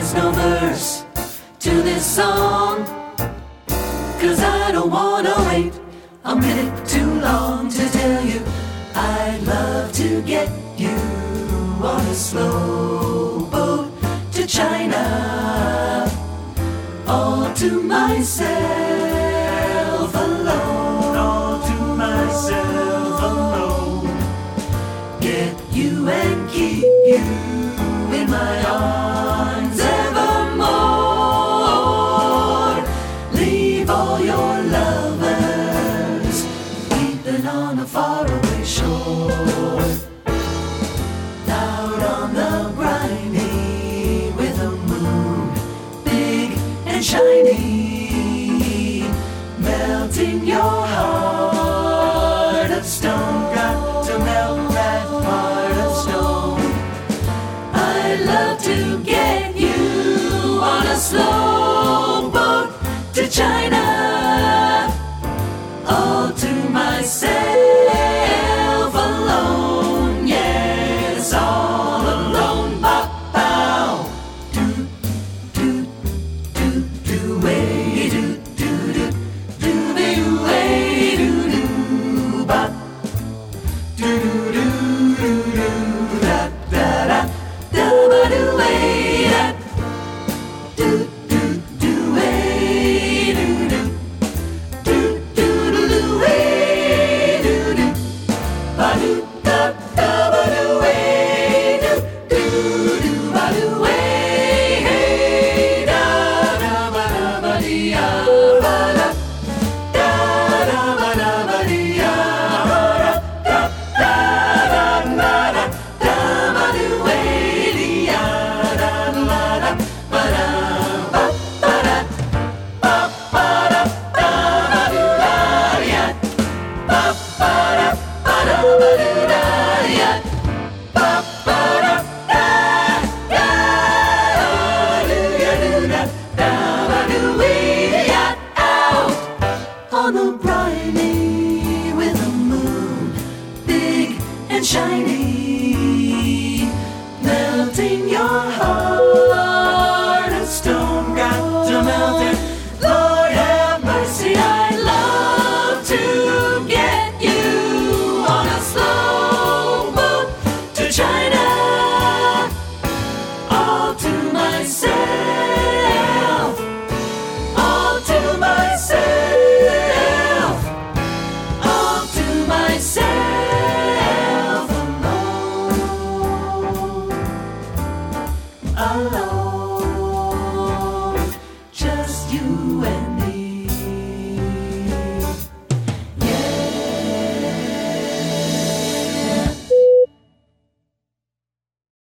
is no verse to this song, 'cause I don't wanna wait a minute too long to tell you I'd love to get you on a slow boat to China, all to myself alone, all to myself alone. Get you and keep you in my arms evermore. Leave all your lovers weeping on a faraway shore. Out on the briny with a moon big and shiny, melting your heart of stone. Got to melt that heart of stone. I'd love to get you on a slow boat to China, all to myself alone. Yes, all alone. Bow, do do do do way, do do do do be way, do do ba, do do do do da da da da ba do way, da do do do way, do do do do do way, do do ba do da da ba do way, do do do ba do way, hey da da ba dee ya ba da da da ba dee ya ba da da ba da ba do way dee ya da ba da ba da ba da ba ba da da ba do da ya ba ba da ba da ba do da ya ba ba da da da do ya do da da ba do we ya out on the briny with a moon big and shiny, melting your heart of stone. Got to melt it, Lord have mercy. I'd love to get you on a slow boat to China, all to myself, all to myself, all to myself alone, alone.